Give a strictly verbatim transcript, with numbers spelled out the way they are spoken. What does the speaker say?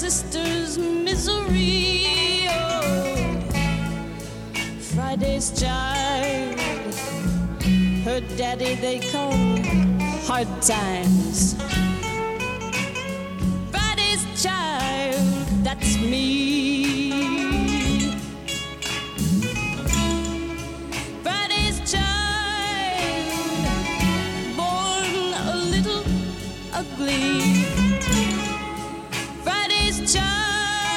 sister's misery. Oh, Friday's child, her daddy they call hard times. Friday's child, that's me. Friday's child, born a little ugly. Friday's child.